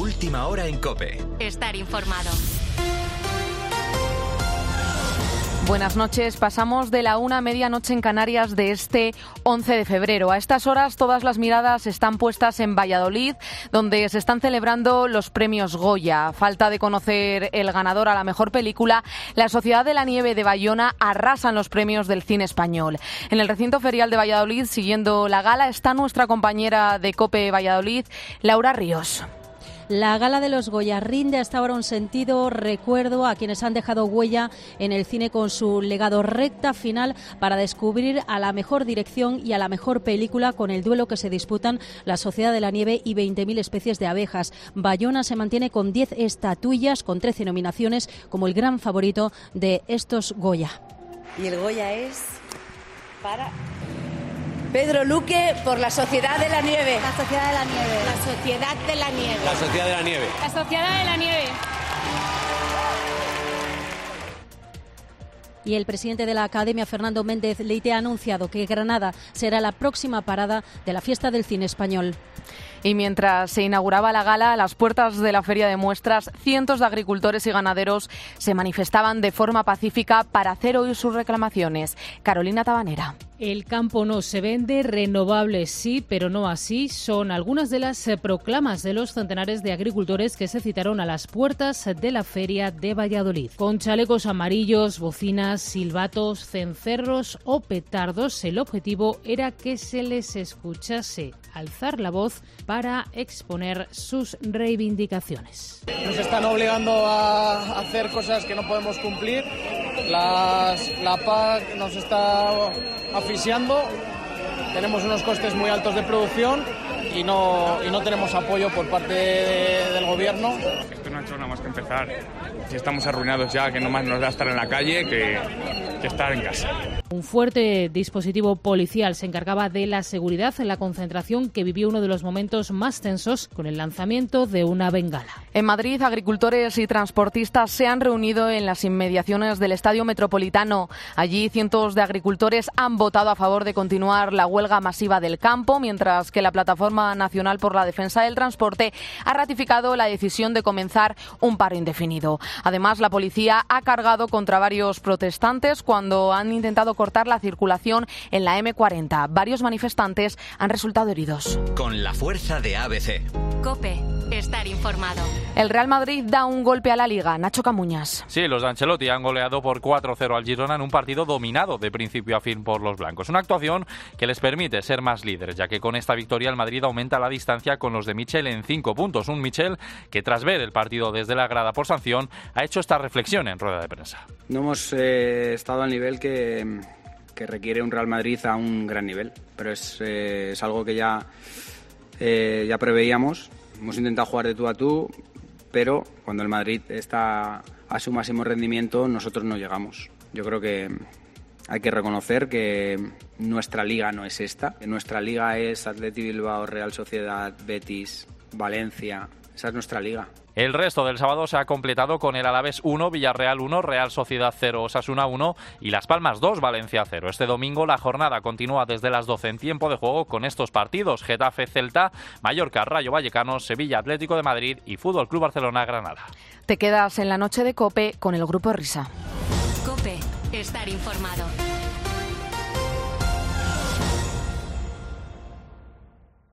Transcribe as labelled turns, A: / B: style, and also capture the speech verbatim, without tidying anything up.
A: Última hora en COPE.
B: Estar informado.
C: Buenas noches. Pasamos de la una a medianoche en Canarias de este once de febrero. A estas horas todas las miradas están puestas en Valladolid, donde se están celebrando los premios Goya. A falta de conocer el ganador a la mejor película, La Sociedad de la Nieve de Bayona arrasan los premios del cine español. En el recinto ferial de Valladolid, siguiendo la gala, está nuestra compañera de COPE Valladolid, Laura Ríos.
D: La gala de los Goya rinde hasta ahora un sentido recuerdo a quienes han dejado huella en el cine con su legado. Recta final para descubrir a la mejor dirección y a la mejor película, con el duelo que se disputan La Sociedad de la Nieve y veinte mil especies de abejas. Bayona se mantiene con diez estatuillas, con trece nominaciones, como el gran favorito de estos Goya.
E: Y el Goya es para Pedro Luque por La Sociedad de la Nieve.
F: La Sociedad de la Nieve.
G: La Sociedad de la Nieve.
H: La Sociedad de la Nieve.
G: La Sociedad de la Nieve.
D: Y el presidente de la Academia, Fernando Méndez Leite, ha anunciado que Granada será la próxima parada de la fiesta del cine español.
C: Y mientras se inauguraba la gala, a las puertas de la feria de muestras, cientos de agricultores y ganaderos se manifestaban de forma pacífica para hacer oír sus reclamaciones. Carolina Tabanera.
I: El campo no se vende, renovables sí, pero no así. Son algunas de las proclamas de los centenares de agricultores que se citaron a las puertas de la feria de Valladolid. Con chalecos amarillos, bocinas, silbatos, cencerros o petardos, el objetivo era que se les escuchase alzar la voz para exponer sus reivindicaciones.
J: Nos están obligando a hacer cosas que no podemos cumplir. Las, la P A C nos está asfixiando. Tenemos unos costes muy altos de producción y no, y no tenemos apoyo por parte de, del gobierno.
K: Esto no ha hecho nada más que empezar. Si estamos arruinados ya, que no más nos da estar en la calle que, que estar en casa.
I: Un fuerte dispositivo policial se encargaba de la seguridad en la concentración, que vivió uno de los momentos más tensos con el lanzamiento de una bengala.
C: En Madrid, agricultores y transportistas se han reunido en las inmediaciones del Estadio Metropolitano. Allí, cientos de agricultores han votado a favor de continuar la huelga masiva del campo, mientras que la Plataforma Nacional por la Defensa del Transporte ha ratificado la decisión de comenzar un paro indefinido. Además, la policía ha cargado contra varios protestantes cuando han intentado cortar la circulación en la eme cuarenta. Varios manifestantes han resultado heridos.
A: Con la fuerza de A B C.
B: COPE. Estar informado.
C: El Real Madrid da un golpe a la Liga. Nacho Camuñas.
L: Sí, los de Ancelotti han goleado por cuatro cero al Girona en un partido dominado de principio a fin por los blancos. Una actuación que les permite ser más líderes, ya que con esta victoria el Madrid aumenta la distancia con los de Michel en cinco puntos. Un Michel que, tras ver el partido desde la grada por sanción, ha hecho esta reflexión en rueda de prensa.
M: No hemos eh, estado al nivel que, que requiere un Real Madrid a un gran nivel, pero es, eh, es algo que ya, eh, ya preveíamos. Hemos intentado jugar de tú a tú, pero cuando el Madrid está a su máximo rendimiento, nosotros no llegamos. Yo creo que hay que reconocer que nuestra liga no es esta. Nuestra liga es Athletic Bilbao, Real Sociedad, Betis, Valencia. Esa es nuestra liga.
L: El resto del sábado se ha completado con el Alavés uno, Villarreal uno, Real Sociedad cero, Osasuna uno y Las Palmas dos, Valencia cero. Este domingo la jornada continúa desde las doce en tiempo de juego con estos partidos: Getafe Celta, Mallorca Rayo Vallecano, Sevilla Atlético de Madrid y Fútbol Club Barcelona Granada.
C: Te quedas en la noche de COPE con el Grupo Risa.
B: COPE. Estar informado.